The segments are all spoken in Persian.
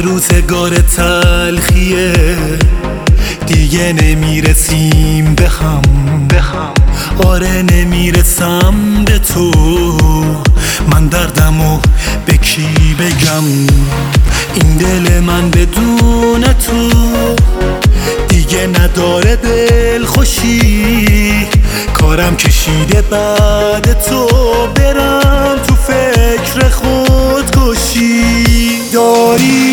روزگار تلخیه، دیگه نمیرسیم به هم. آره نمیرسم به تو، من دردمو به کی بگم؟ این دل من بدون تو دیگه نداره دل خوشی. کارم کشیده بعد تو برم تو فکر خودکشی. داری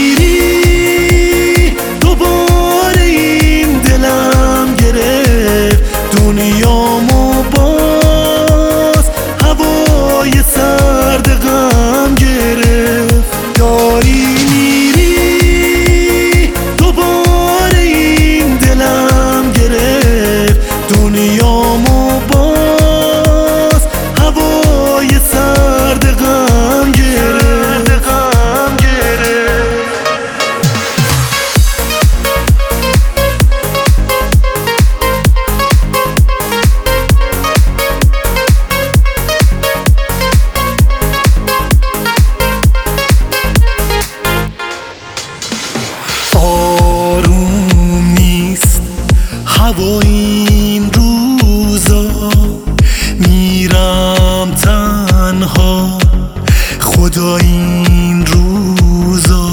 میری دوباره، این دلم گرفت دنیامو، باز هوای سرد غم گرفت. داری میری دوباره، این دلم گرفت دنیامو، باز هوای سرد غم گرفت. آروم نیست هوا این روزا، میرم تنها خدا این روزا.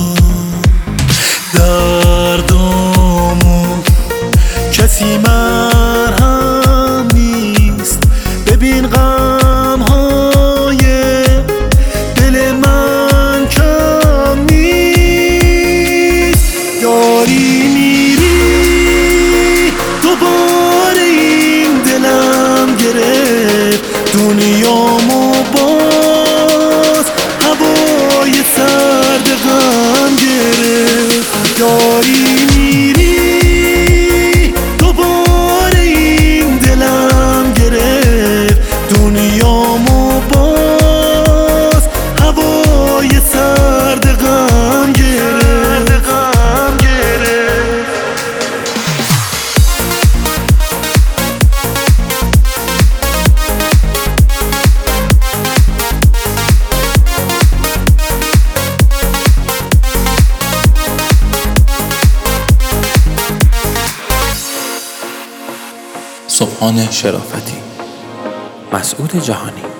دردامو کسی مرهم نیست، ببین غمهای دل من کم نیست. داری میری دوباره، این دلم گرفت دنیامو، باز هوای سرد غم گرفت. داری میری دوباره، این دلم گرفت دنیامو، باز هوای سرد غم گرفت. سبحان شرافتی، مسعود جهانی.